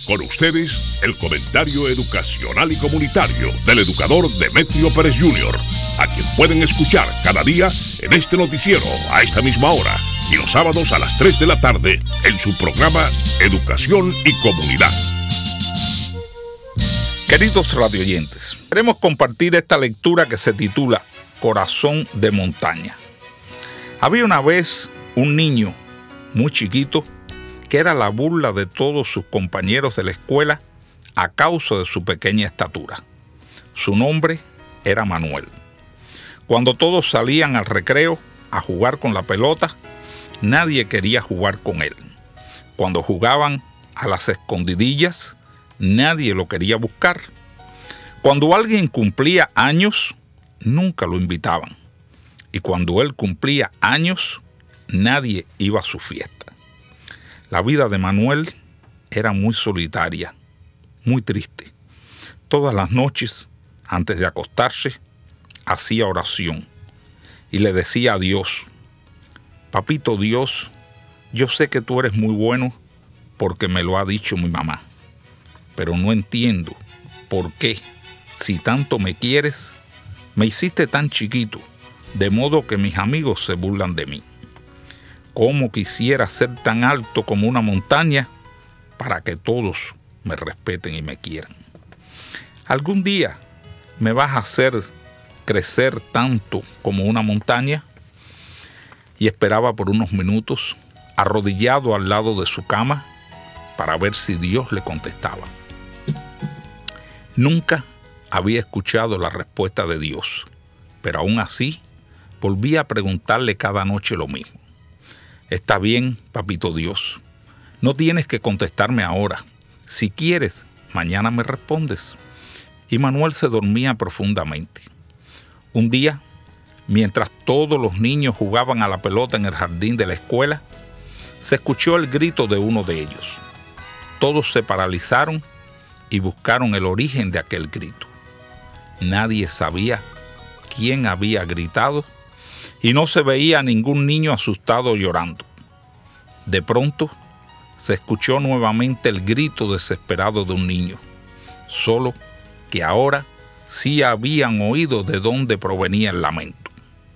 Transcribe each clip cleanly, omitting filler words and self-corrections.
Con ustedes, el comentario educacional y comunitario del educador Demetrio Pérez Jr., a quien pueden escuchar cada día en este noticiero a esta misma hora y los sábados a las 3 de la tarde en su programa Educación y Comunidad. Queridos radioyentes, queremos compartir esta lectura que se titula Corazón de montaña. Había una vez un niño muy chiquito que era la burla de todos sus compañeros de la escuela a causa de su pequeña estatura. Su nombre era Manuel. Cuando todos salían al recreo a jugar con la pelota, nadie quería jugar con él. Cuando jugaban a las escondidillas, nadie lo quería buscar. Cuando alguien cumplía años, nunca lo invitaban. Y cuando él cumplía años, nadie iba a su fiesta. La vida de Manuel era muy solitaria, muy triste. Todas las noches, antes de acostarse, hacía oración y le decía a Dios: Papito Dios, yo sé que tú eres muy bueno porque me lo ha dicho mi mamá, pero no entiendo por qué, si tanto me quieres, me hiciste tan chiquito, de modo que mis amigos se burlan de mí. Cómo quisiera ser tan alto como una montaña para que todos me respeten y me quieran. ¿Algún día me vas a hacer crecer tanto como una montaña? Y esperaba por unos minutos, arrodillado al lado de su cama, para ver si Dios le contestaba. Nunca había escuchado la respuesta de Dios, pero aún así volví a preguntarle cada noche lo mismo. Está bien, papito Dios, no tienes que contestarme ahora. Si quieres, mañana me respondes. Y Manuel se dormía profundamente. Un día, mientras todos los niños jugaban a la pelota en el jardín de la escuela, se escuchó el grito de uno de ellos. Todos se paralizaron y buscaron el origen de aquel grito. Nadie sabía quién había gritado y no se veía a ningún niño asustado llorando. De pronto, se escuchó nuevamente el grito desesperado de un niño, solo que ahora sí habían oído de dónde provenía el lamento.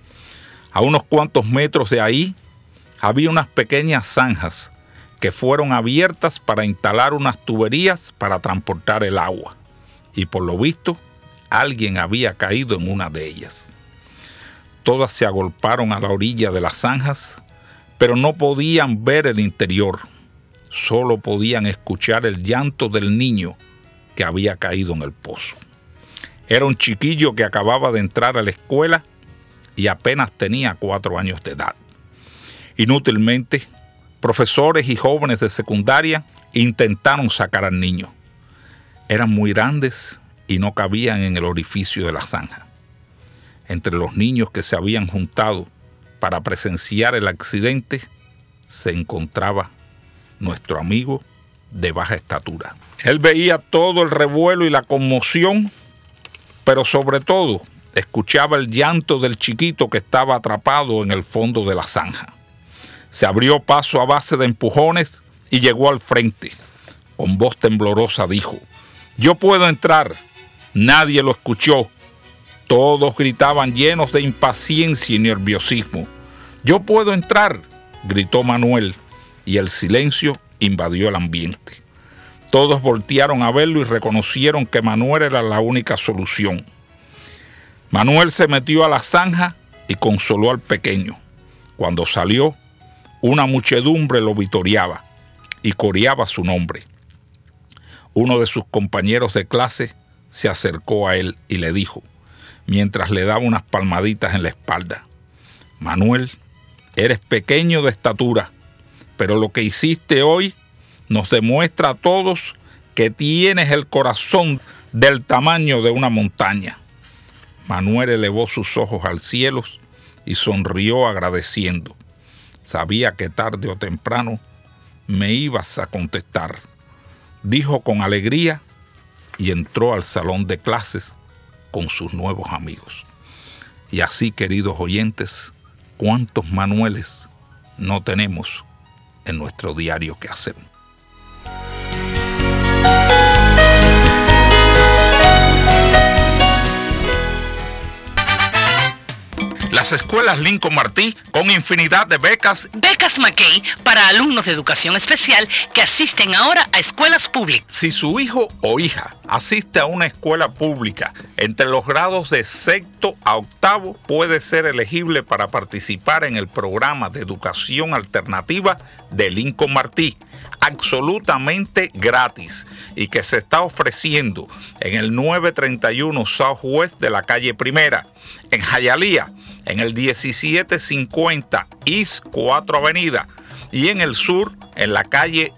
A unos cuantos metros de ahí, había unas pequeñas zanjas que fueron abiertas para instalar unas tuberías para transportar el agua, y por lo visto, alguien había caído en una de ellas. Todas se agolparon a la orilla de las zanjas, pero no podían ver el interior. Solo podían escuchar el llanto del niño que había caído en el pozo. Era un chiquillo que acababa de entrar a la escuela y apenas tenía 4 años de edad. Inútilmente, profesores y jóvenes de secundaria intentaron sacar al niño. Eran muy grandes y no cabían en el orificio de la zanja. Entre los niños que se habían juntado para presenciar el accidente, se encontraba nuestro amigo de baja estatura. Él veía todo el revuelo y la conmoción, pero sobre todo escuchaba el llanto del chiquito que estaba atrapado en el fondo de la zanja. Se abrió paso a base de empujones y llegó al frente. Con voz temblorosa dijo: «Yo puedo entrar». Nadie lo escuchó. Todos gritaban llenos de impaciencia y nerviosismo. «Yo puedo entrar», gritó Manuel, y el silencio invadió el ambiente. Todos voltearon a verlo y reconocieron que Manuel era la única solución. Manuel se metió a la zanja y consoló al pequeño. Cuando salió, una muchedumbre lo vitoreaba y coreaba su nombre. Uno de sus compañeros de clase se acercó a él y le dijo, mientras le daba unas palmaditas en la espalda: «Manuel, eres pequeño de estatura, pero lo que hiciste hoy nos demuestra a todos que tienes el corazón del tamaño de una montaña». Manuel elevó sus ojos al cielo y sonrió agradeciendo. Sabía que tarde o temprano me ibas a contestar, dijo con alegría, y entró al salón de clases con sus nuevos amigos. Y así, queridos oyentes, ¿cuántos Manueles no tenemos en nuestro diario quehacer? Las escuelas Lincoln Martí con infinidad de becas. Becas McKay para alumnos de educación especial que asisten ahora a escuelas públicas. Si su hijo o hija asiste a una escuela pública entre los grados de 6º a 8º, puede ser elegible para participar en el programa de educación alternativa de Lincoln Martí, absolutamente gratis, y que se está ofreciendo en el 931 Southwest de la calle Primera, en Hialeah, en el 1750 East 4 Avenida, y en el sur, en la calle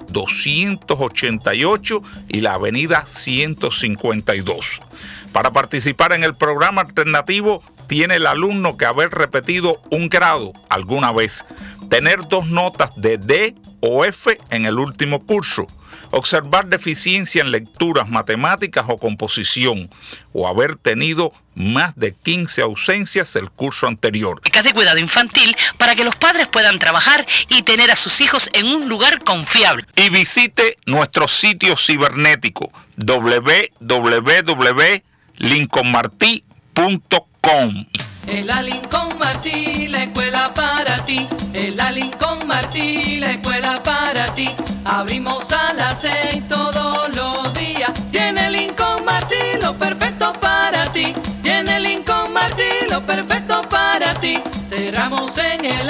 288 y la avenida 152. Para participar en el programa alternativo, tiene el alumno que haber repetido un grado alguna vez, tener 2 notas de D o F en el último curso, observar deficiencia en lecturas, matemáticas o composición, o haber tenido más de 15 ausencias el curso anterior. Becas de cuidado infantil para que los padres puedan trabajar y tener a sus hijos en un lugar confiable. Y visite nuestro sitio cibernético www.lincolnmarti.com. En la Lincoln Martí, la escuela para ti. En la Lincoln Martí, la escuela para ti. Abrimos a las 6 todos los días. Tiene Lincoln Martí lo perfecto para ti. Tiene Lincoln Martí lo perfecto para ti. Cerramos en el